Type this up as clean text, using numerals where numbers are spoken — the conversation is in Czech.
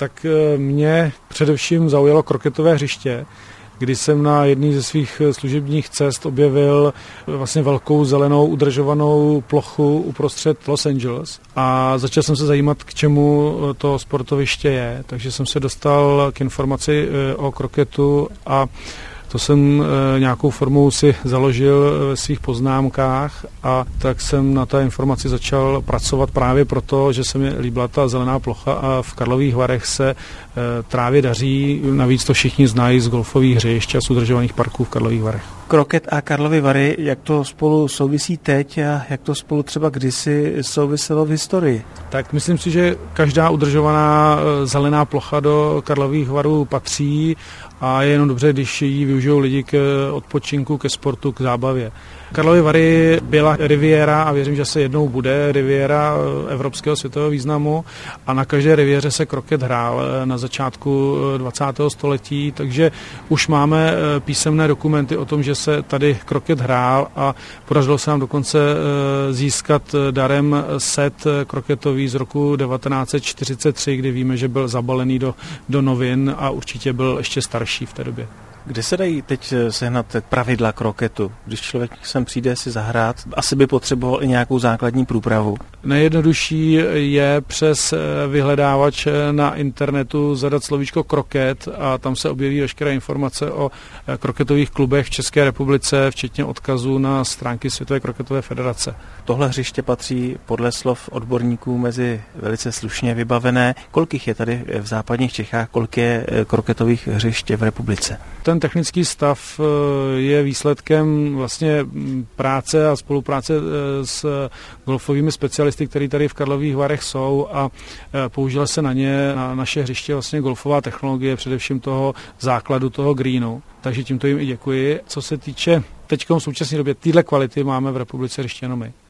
Tak mě především zaujalo kroketové hřiště, kdy jsem na jedné ze svých služebních cest objevil vlastně velkou zelenou udržovanou plochu uprostřed Los Angeles a začal jsem se zajímat, k čemu to sportoviště je. Takže jsem se dostal k informaci o kroketu a to jsem nějakou formou si založil ve svých poznámkách a tak jsem na té informaci začal pracovat právě proto, že se mi líbila ta zelená plocha a v Karlových Varech se trávě daří, navíc to všichni znají z golfových hřišť a z udržovaných parků v Karlových Varech. Kroket a Karlovy Vary, jak to spolu souvisí teď a jak to spolu třeba kdysi souviselo v historii? Tak myslím si, že každá udržovaná zelená plocha do Karlových Varů patří a je jenom dobře, když ji využijou lidi k odpočinku, ke sportu, k zábavě. Karlovy Vary byla riviéra a věřím, že se jednou bude riviéra evropského světového významu a na každé riviéře se kroket hrál na začátku 20. století, takže už máme písemné dokumenty o tom, že se tady kroket hrál a podařilo se nám dokonce získat darem set kroketový z roku 1943, kdy víme, že byl zabalený do novin a určitě byl ještě starší v té době. Kde se dají teď sehnat pravidla kroketu? Když člověk sem přijde si zahrát, asi by potřeboval i nějakou základní průpravu. Nejjednodušší je přes vyhledávač na internetu zadat slovíčko kroket a tam se objeví veškeré informace o kroketových klubech v České republice, včetně odkazů na stránky Světové kroketové federace. Tohle hřiště patří podle slov odborníků mezi velice slušně vybavené. Kolik jich je tady v západních Čechách, kolik je kroketových hřišť v republice? Ten technický stav je výsledkem vlastně práce a spolupráce s golfovými specialisty, kteří tady v Karlových Varech jsou a použila se na ně, na naše hřiště vlastně golfová technologie, především toho základu, toho greenu. Takže tímto jim i děkuji. Co se týče teďkom v současné době, téhle kvality máme v republice hřiště jenom my.